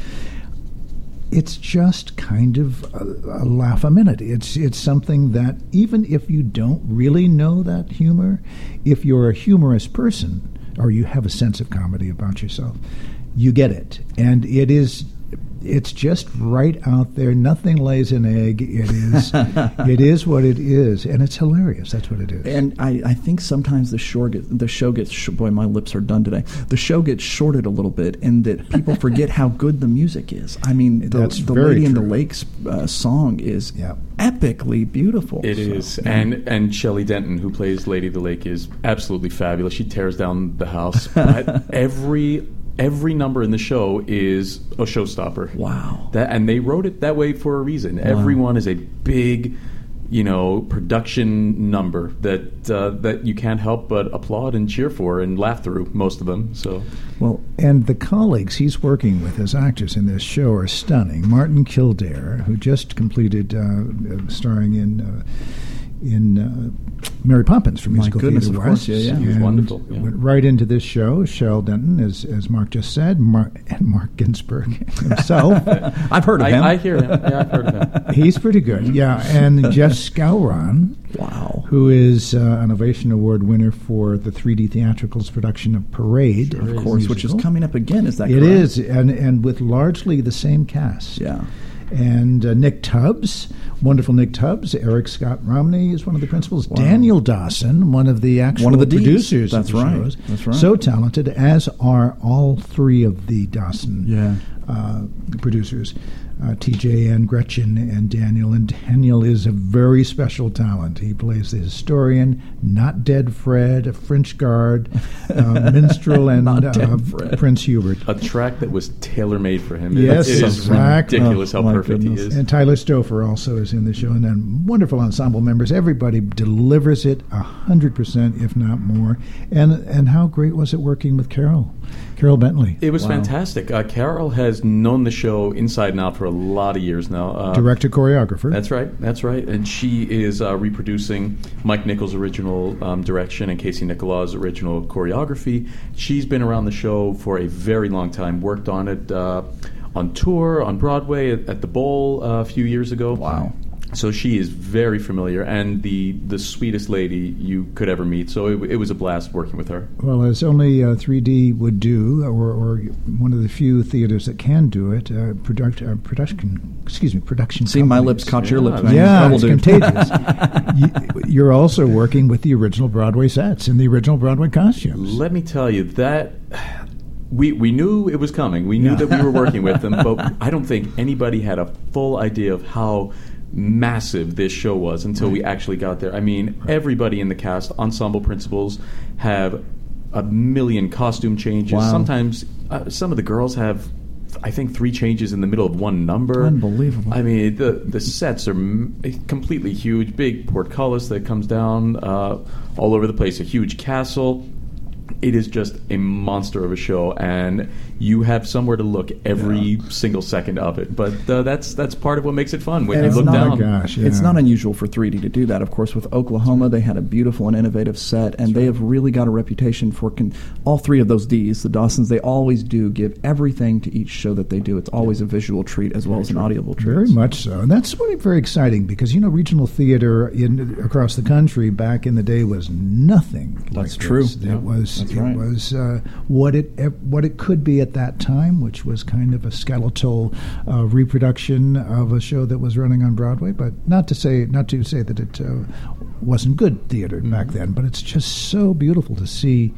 it's just kind of a, a laugh a minute. It's it's something that even if you don't really know that humor, if you're a humorous person or you have a sense of comedy about yourself, you get it. And it is it's just right out there. Nothing lays an egg. It is it is what it is, and it's hilarious. That's what it is. And I, I think sometimes the show get, the show gets sh- boy, my lips are done today. The show gets shorted a little bit, in that people forget how good the music is. I mean, the, That's the very Lady in the true. Lakes uh, song is Yeah. epically beautiful. It So, is, yeah. and and Shelley Denton, who plays Lady of the Lake, is absolutely fabulous. She tears down the house. But every every number in the show is a showstopper. Wow. That and they wrote it that way for a reason. Everyone is a big, you know, production number that uh, that you can't help but applaud and cheer for and laugh through. Most of them. So Well, and the colleagues he's working with as actors in this show are stunning. Martin Kildare, who just completed uh, uh, starring in uh, in uh, Mary Poppins for My Musical goodness, Theater of course, West. yeah, yeah. He was And wonderful, yeah. Went right into this show. Cheryl Denton, as as Mark just said, Mar- and Mark Ginsburg himself. I've heard of him. I, I hear him. Yeah, I've heard of him. He's pretty good, yeah. And Jeff Skowron, Wow. who is uh, an Ovation Award winner for the three D Theatricals production of Parade, Sure Of course, which is coming up again. Is that It correct? is, and and with largely the same cast. Yeah. And uh, Nick Tubbs, wonderful Nick Tubbs. Eric Scott Romney is one of the principals. Wow. Daniel Dawson, one of the actual One of the Ds. producers That's of the right. shows. That's right. So talented, as are all three of the Dawson Yeah. uh, producers, uh, T J and Gretchen and Daniel. And Daniel is a very special talent. He plays the historian, not dead Fred, a French guard, uh, minstrel, and Not uh, dead Fred. Prince Hubert. A track that was tailor made for him. Yes, it is exactly. ridiculous Oh, how my perfect goodness. he is. And Tyler Stouffer also is in the show, and then wonderful ensemble members. Everybody delivers it a hundred percent, if not more. And and how great was it working with Carol, Carol Bentley, It was Wow. fantastic. Uh, Carol has known the show inside and out for a lot of years now. Uh, director choreographer. That's right. That's right. And she is uh, reproducing Mike Nichols' original um, direction and Casey Nicolau's original choreography. She's been around the show for a very long time. Worked on it uh, on tour on Broadway at, at the Bowl uh, a few years ago. Wow. So she is very familiar and the, the sweetest lady you could ever meet. So it, it was a blast working with her. Well, as only uh, three D would do, or, or one of the few theaters that can do it, uh, product, uh, production, excuse me, production. See, my companies. lips caught your Yeah. lips. man. Yeah, Trouble, it's dude. contagious. you, you're also working with the original Broadway sets and the original Broadway costumes. Let me tell you that we we knew it was coming. We knew Yeah. that we were working with them, but I don't think anybody had a full idea of how massive this show was until we actually got there. I mean, everybody in the cast, ensemble principals, have a million costume changes. Wow. Sometimes uh, some of the girls have, I think, three changes in the middle of one number. Unbelievable. I mean, the the sets are m- completely huge. Big portcullis that comes down uh, all over the place. A huge castle. it is just a monster of a show, and you have somewhere to look every yeah. single second of it. But uh, that's that's part of what makes it fun. When and you look not, down, oh gosh, yeah. it's not unusual for three D to do that. Of course, with Oklahoma, they had a beautiful and innovative set, and that's they right. have really got a reputation for con- all three of those Ds, the Dawsons. They always do give everything to each show that they do. It's always a visual treat as well as an audible treat. Very much so, and that's really very exciting because you know regional theater in across the country back in the day was nothing. Like that's true. This. Yeah, it was. That's it right. was uh, what it what it could be at that time, which was kind of a skeletal uh, reproduction of a show that was running on Broadway. But not to say not to say that it uh, wasn't good theater mm-hmm. back then. But it's just so beautiful to see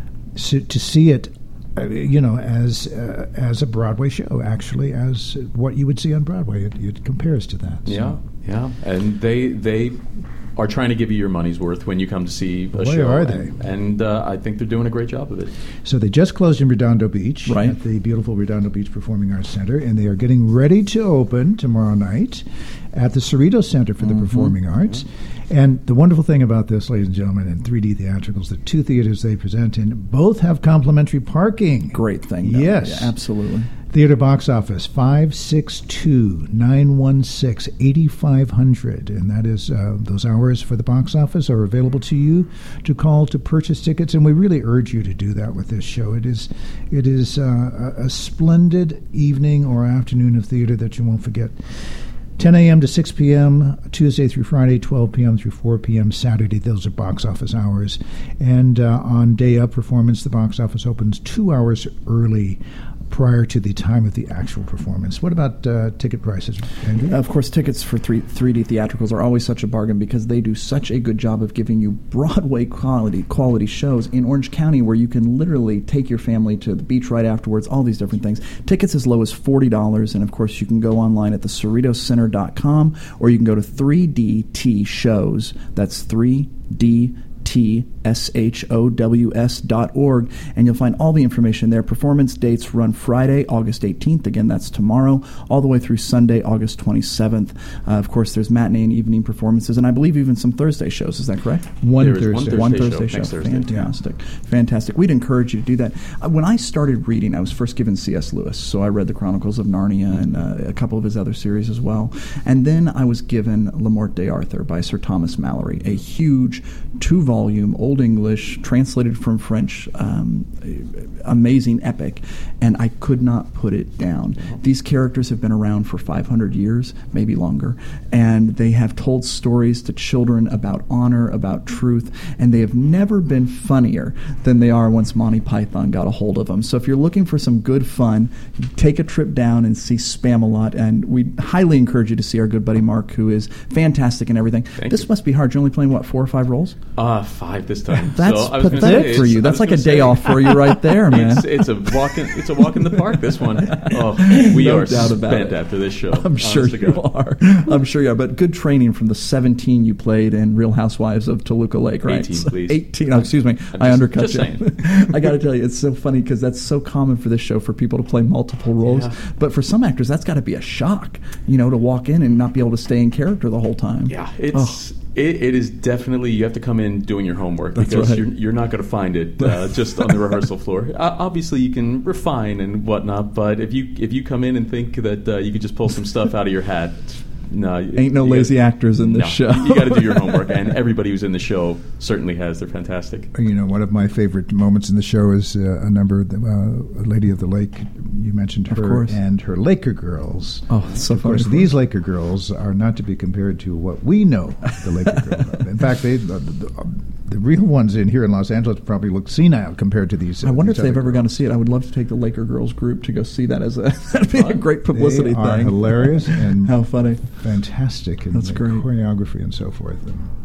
to see it. Uh, you know, as uh, as a Broadway show, actually, as what you would see on Broadway, it, it compares to that. So. Yeah, yeah, and they they are trying to give you your money's worth when you come to see a Boy, show. are and, they? And uh, I think they're doing a great job of it. So they just closed in Redondo Beach, right. at the beautiful Redondo Beach Performing Arts Center, and they are getting ready to open tomorrow night at the Cerritos Center for the mm-hmm. Performing Arts. Mm-hmm. And the wonderful thing about this, ladies and gentlemen, in three D theatricals, the two theaters they present in both have complimentary parking. Great thing. Though. Yes. Yeah, absolutely. Theater box office five six two, nine one six, eight five zero zero, and that is uh, those hours for the box office are available to you to call to purchase tickets, and we really urge you to do that with this show. It is it is uh, a, a splendid evening or afternoon of theater that you won't forget. ten a.m. to six p.m., Tuesday through Friday, twelve p.m. through four p.m. Saturday. Those are box office hours. And uh, on day of performance, the box office opens two hours early prior to the time of the actual performance. What about uh, ticket prices, Andrew? Of course, tickets for three, 3D theatricals are always such a bargain because they do such a good job of giving you Broadway quality quality shows in Orange County where you can literally take your family to the beach right afterwards, all these different things. Tickets as low as forty dollars, and of course you can go online at the cerritos center dot com or you can go to three D T shows. That's three D T S H O W S dot org, and you'll find all the information there. Performance dates run Friday, August eighteenth. Again, that's tomorrow, all the way through Sunday, August twenty-seventh. Uh, of course, there's matinee and evening performances, and I believe even some Thursday shows. Is that correct? One there Thursday. One Thursday, one Thursday show. show. Thursday. Fantastic. Fantastic. We'd encourage you to do that. Uh, when I started reading, I was first given C S Lewis, so I read the Chronicles of Narnia and uh, a couple of his other series as well. And then I was given La Morte d'Arthur by Sir Thomas Malory, a huge two-volume Old English, translated from French, um, amazing epic, and I could not put it down. These characters have been around for five hundred years, maybe longer, and they have told stories to children about honor, about truth, and they have never been funnier than they are once Monty Python got a hold of them. So if you're looking for some good fun, take a trip down and see Spamalot, and we highly encourage you to see our good buddy Mark, who is fantastic in everything. Thank this you. Must be hard. You're only playing, what, four or five roles? Uh, five this time. That's so I was pathetic say, for you. That's like a day say, off for you right there, man. It's, it's a walk in. It's a walk in the park. This one. Oh, we No are doubt about spent it. after this show. I'm sure you are. I'm sure you are. But good training from the seventeen you played in Real Housewives of Toluca Lake, right? eighteen, please. eighteen. Oh, excuse me. I'm I just- undercut just you. saying. I got to tell you, it's so funny because that's so common for this show for people to play multiple roles. Yeah. But for some actors, that's got to be a shock, you know, to walk in and not be able to stay in character the whole time. Yeah, it's it, it is definitely, you have to come in doing your homework That's because right. you're you're not going to find it uh, just on the rehearsal floor. Uh, obviously, you can refine and whatnot, but if you if you come in and think that uh, you could just pull some stuff out of your hat. No, Ain't no you lazy gotta, actors in this no, show. You got to do your homework, and everybody who's in the show certainly has. They're fantastic. You know, one of my favorite moments in the show is uh, a number of the, uh, Lady of the Lake. You mentioned Of her course. and her Laker girls. Oh, it's so Of course, funny. these Laker girls are not to be compared to what we know the Laker girls are. In fact, they, the, the, the real ones in here in Los Angeles probably look senile compared to these. Uh, I wonder if these they've other ever girls. gone to see it. I would love to take the Laker Girls group to go see that as a that'd be a great publicity They are thing. hilarious and How funny. fantastic in That's the great. choreography and so forth.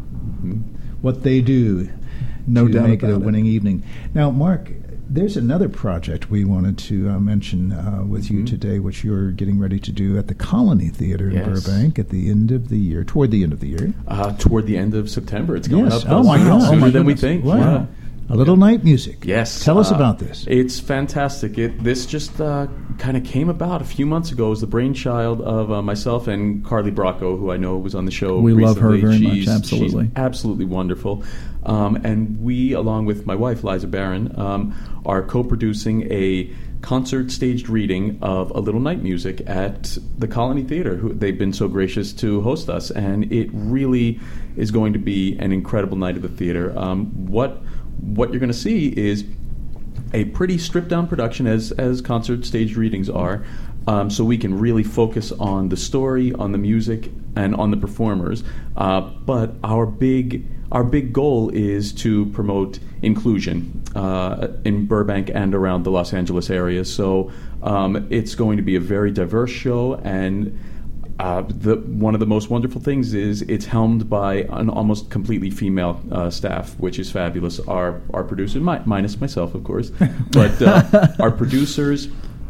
And what they do No to doubt make it a about it. winning evening. Now, Mark, there's another project we wanted to uh, mention uh, with you Mhm. today, which you're getting ready to do at the Colony Theater in Yes. Burbank at the end of the year, toward the end of the year. Uh, toward the end of September, it's going Yes. up. Oh, uh, my sooner God. Oh, my than we goodness. think. Wow. Yeah. A Little Night Music. Yes. Tell us uh, about this. It's fantastic. It, this just uh, kind of came about a few months ago. It was the brainchild of uh, myself and Carly Bracco, who I know was on the show We recently. love her very she's, much, absolutely. She's absolutely wonderful. Um, and we, along with my wife, Liza Barron, um, are co-producing a concert-staged reading of A Little Night Music at the Colony Theater. Who, they've been so gracious to host us, and it really is going to be an incredible night at the theater. Um, what what you're going to see is a pretty stripped-down production, as as concert-staged readings are, um, so we can really focus on the story, on the music, and on the performers. Uh, but our big our big goal is to promote inclusion uh, in Burbank and around the Los Angeles area. So um, it's going to be a very diverse show, and uh, the, one of the most wonderful things is it's helmed by an almost completely female uh, staff, which is fabulous. Our our producer, mi- minus myself, of course, but uh, our producers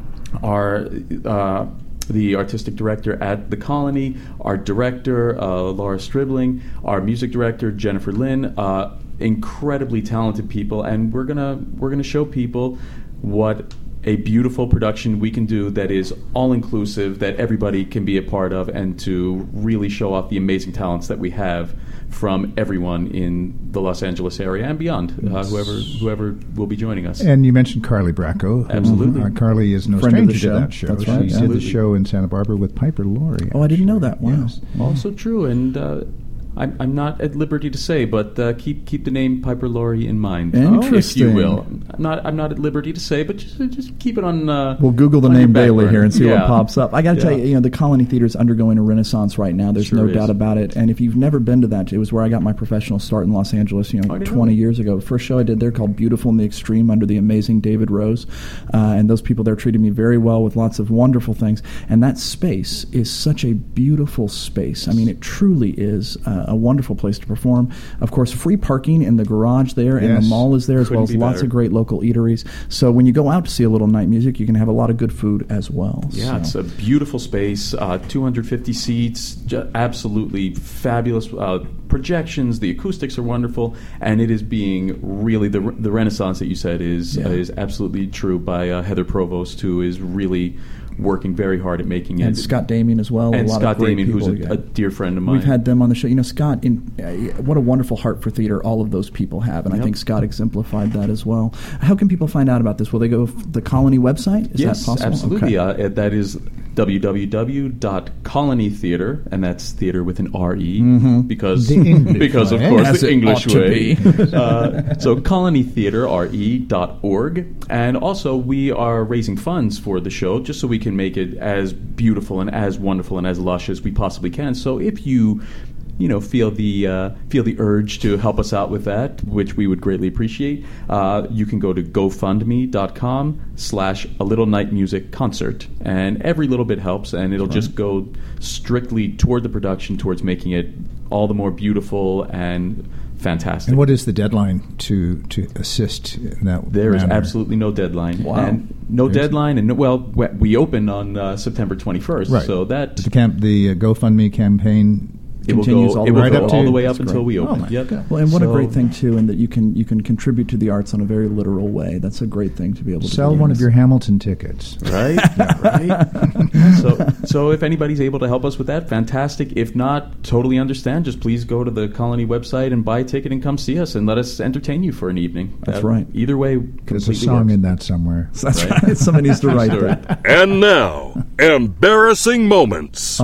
are uh, the artistic director at the Colony, our director, uh, Laura Stribling, our music director, Jennifer Lynn, uh, incredibly talented people, and we're gonna we're gonna show people what a beautiful production we can do that is all-inclusive, that everybody can be a part of, and to really show off the amazing talents that we have from everyone in the Los Angeles area and beyond, uh, whoever whoever will be joining us. And you mentioned Carly Bracco. who- Absolutely. uh, Carly is no Friend of the stranger to show. that show. That's she right, did the absolutely. show in Santa Barbara with Piper Laurie. Oh, I didn't know actually. that. Wow. Yes. Also true, and uh, I'm, I'm not at liberty to say, but uh, keep keep the name Piper Laurie in mind, if you Interesting. will. I'm not I'm not at liberty to say, but just just keep it on. Uh, We'll Google the on your name back Bailey burner. here and see Yeah. what pops up. I got to Yeah. tell you, you know, the Colony Theater is undergoing a renaissance right now. There's Sure no is. doubt about it. And if you've never been to that, it was where I got my professional start in Los Angeles, you know, I didn't twenty know. years ago. The first show I did there called Beautiful in the Extreme under the amazing David Rose. Uh, and those people there treated me very well with lots of wonderful things. And that space is such a beautiful space. I mean, it truly is uh, a wonderful place to perform. Of course, free parking in the garage there, and Yes. the mall is there, as Couldn't well as be lots better. of great local eateries. So when you go out to see A Little Night Music, you can have a lot of good food as well. Yeah, it's So- a beautiful space, uh, two hundred fifty seats, ju- absolutely fabulous uh, projections. The acoustics are wonderful, and it is being really the the renaissance that you said is Yeah. uh, is absolutely true by uh, Heather Provost, who is really working very hard at making it. and Scott Damien as well. and a lot Scott of great Damien, who's people, a, yeah. a dear friend of mine. We've had them on the show. You know, Scott, in, uh, what a wonderful heart for theater all of those people have, and I Yep. think Scott exemplified that as well. How can people find out about this? Will they go f- the Colony website? Is yes, that possible? absolutely. Okay. Uh, that is w w w dot colony theater, and that's theater with an R E, because The English because of way. course As the it English ought to way. be. uh, so colony theater R E dot org, and also we are raising funds for the show just so we can make it as beautiful and as wonderful and as lush as we possibly can. So if you you know, feel the uh, feel the urge to help us out with that, which we would greatly appreciate, uh, you can go to gofundme.com slash a little night music concert, and every little bit helps, and it'll just go strictly toward the production, towards making it all the more beautiful and fantastic. And what is the deadline to, to assist in that There is manner? absolutely no deadline. Wow. And no There's- deadline, and no, well, we we open on uh, September twenty-first, Right. so that The, camp, the uh, GoFundMe campaign it will continues go, all it the will way go up all to- the way up that's until great. we Oh, open. my Yep. God. Well, and what a So- great thing too, and that you can you can contribute to the arts in a very literal way. That's a great thing to be able to Sell do. one of your Hamilton tickets. Right, right. So, so if anybody's able to help us with that, fantastic. If not, totally understand. Just please go to the Colony website and buy a ticket and come see us and let us entertain you for an evening. That's That- right. Either way, There's a completely song works. in that somewhere. That's Right. right. Somebody needs to write Story. that. And now, embarrassing moments.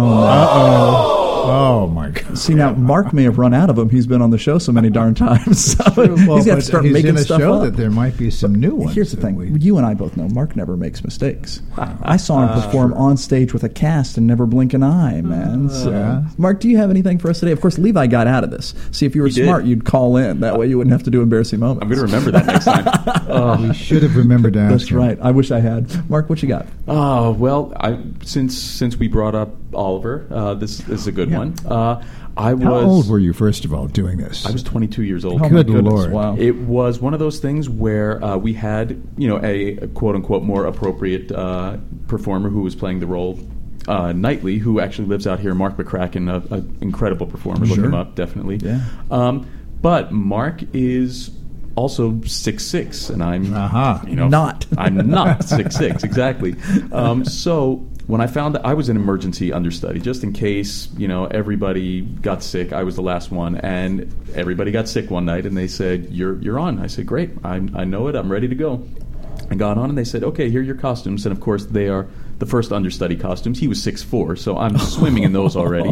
Uh-oh. Oh, my God. See, now Mark may have run out of them. He's been on the show so many darn times. So Well, he's got to but start he's making in a stuff show up. that there might be some new ones. Here's the that thing. we- You and I both know Mark never makes mistakes. I saw Uh, him perform on stage with a cast and never blink an eye, man. So, Yeah. Mark, do you have anything for us today? Of course, Levi got out of this. See, if you were He did. smart, you'd call in. That way you wouldn't have to do embarrassing moments. I'm going to remember that next time. we should have remembered to ask That's him. right. I wish I had. Mark, what you got? Oh well, I, since since we brought up Oliver, uh, this, this is a good Yeah. one. Uh, I was How old were you, first of all, doing this? I was twenty-two years old. Oh, my Good goodness. Lord. Wow. It was one of those things where uh, we had, you know, a, a quote unquote more appropriate uh, performer who was playing the role uh, nightly, who actually lives out here, Mark McCracken, an incredible performer. Look Sure. him up, definitely. Yeah. Um, but Mark is also six six, and I'm Aha. you know Not. I'm not six six exactly. Um, so when I found that I was an emergency understudy, just in case you know everybody got sick, I was the last one, and everybody got sick one night, and they said, "You're you're on." I said, "Great, I I know it. I'm ready to go." I got on, and they said, "Okay, here are your costumes," and of course they are the first understudy costumes. He was six foot four, so I'm swimming in those already.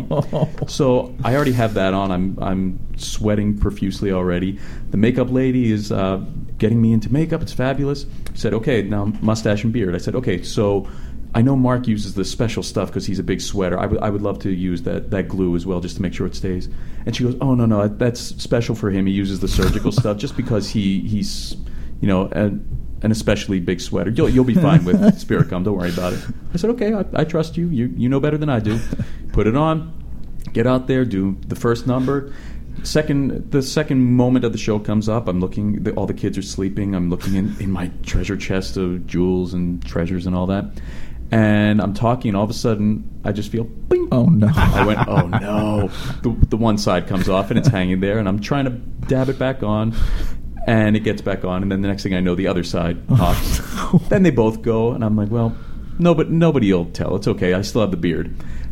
So I already have that on. I'm I'm sweating profusely already. The makeup lady is uh, getting me into makeup. It's fabulous. Said, "Okay, now mustache and beard." I said, "Okay, so I know Mark uses the special stuff because he's a big sweater. I, w- I would love to use that, that glue as well just to make sure it stays." And she goes, "Oh, no, no, that's special for him. He uses the surgical stuff just because he he's, you know, an, an especially big sweater. You'll you'll be fine with Spirit Gum. Don't worry about it." I said, "Okay, I, I trust you. You you know better than I do." Put it on, get out there, do the first number. Second, the second moment of the show comes up. I'm looking. The, all the kids are sleeping. I'm looking in, in my treasure chest of jewels and treasures and all that. And I'm talking, and all of a sudden, I just feel, bing. Oh, no. I went, oh, no. The, the one side comes off, and it's hanging there, and I'm trying to dab it back on, and it gets back on, and then the next thing I know, the other side pops. Then they both go, and I'm like, well, no, but nobody will tell. It's okay. I still have the beard.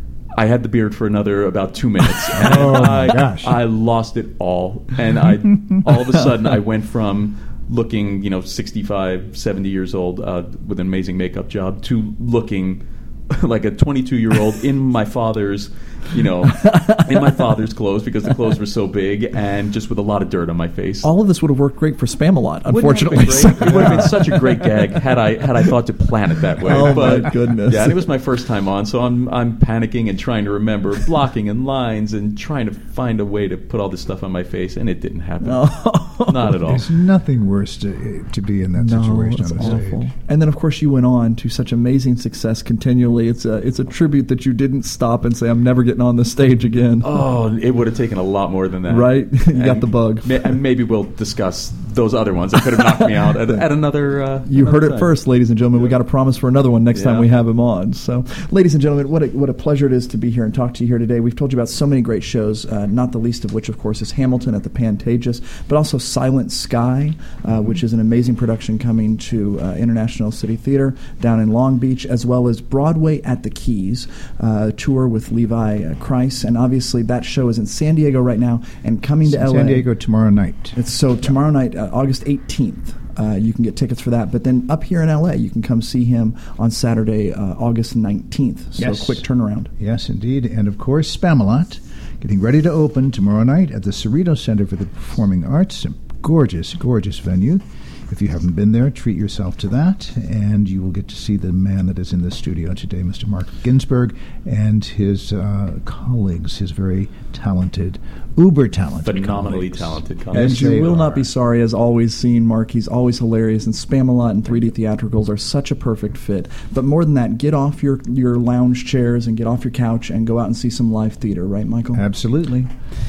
I had the beard for another about two minutes, and Oh, my I, gosh. I lost it all. And I all of a sudden, I went from looking, you know, sixty-five, seventy years old uh, with an amazing makeup job to looking like a twenty-two-year-old in my father's, you know, in my father's clothes because the clothes were so big and just with a lot of dirt on my face. All of this would have worked great for Spamalot, Wouldn't unfortunately. it have been great? It would have been such a great gag had I had I thought to plan it that way. Oh, but, my goodness. Yeah, and it was my first time on, so I'm I'm panicking and trying to remember blocking and lines and trying to find a way to put all this stuff on my face, and it didn't happen. Not at all. There's nothing worse to to be in that No, situation it's on the awful. stage. And then, of course, you went on to such amazing success continually. It's a it's a tribute that you didn't stop and say, "I'm never getting on this stage again." Oh, it would have taken a lot more than that. Right? You got And the bug. ma- and maybe we'll discuss those other ones that could have knocked me out at, at another. Uh, You heard another it time. first, ladies and gentlemen. We got a promise for another one next time Yeah. we have him on. So, ladies and gentlemen, what a, what a pleasure it is to be here and talk to you here today. We've told you about so many great shows, uh, not the least of which, of course, is Hamilton at the Pantages, but also Silent Sky, uh, which is an amazing production coming to uh, International City Theater down in Long Beach, as well as Broadway at the Keys, uh, tour with Levi uh, Kreis. And obviously, that show is in San Diego right now and coming to L A. San Diego tomorrow night. It's so tomorrow night, uh, August eighteenth. Uh, you can get tickets for that. But then up here in L A, you can come see him on Saturday, uh, August nineteenth. So Yes. quick turnaround. Yes, indeed. And of course, Spamalot, getting ready to open tomorrow night at the Cerritos Center for the Performing Arts. A gorgeous, gorgeous venue. If you haven't been there, treat yourself to that, and you will get to see the man that is in the studio today, Mister Mark Ginsberg, and his uh, colleagues, his very talented, uber-talented Phenomenally colleagues. talented And colleagues. Yes, you they will not are. be sorry, as always, seeing Mark. He's always hilarious, and Spamalot and three D Theatricals are such a perfect fit. But more than that, get off your, your lounge chairs and get off your couch and go out and see some live theater, right, Michael? Absolutely.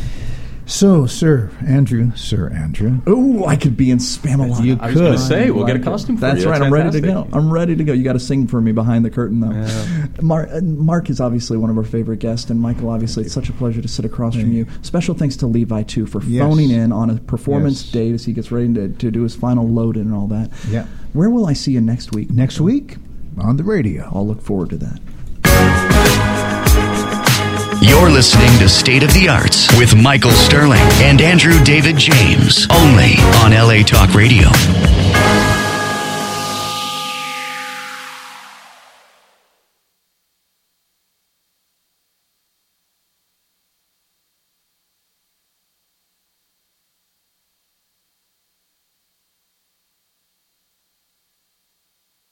So, Sir Andrew, Sir Andrew, Oh, I could be in Spamalot. You I was going to could. say, we'll Like get a it. costume for That's you. right. I'm ready to fantastic. go. I'm ready to go. You got to sing for me behind the curtain, though. Yeah. Mar- uh, Mark is obviously one of our favorite guests, and Michael, obviously, it's such a pleasure to sit across from you. Special thanks to Levi, too, for Yes. phoning in on a performance Yes. date as he gets ready to, to do his final load in and all that. Yeah. Where will I see you next week? next week on the radio. I'll look forward to that. You're listening to State of the Arts with Michael Sterling and Andrew David James, only on L A Talk Radio.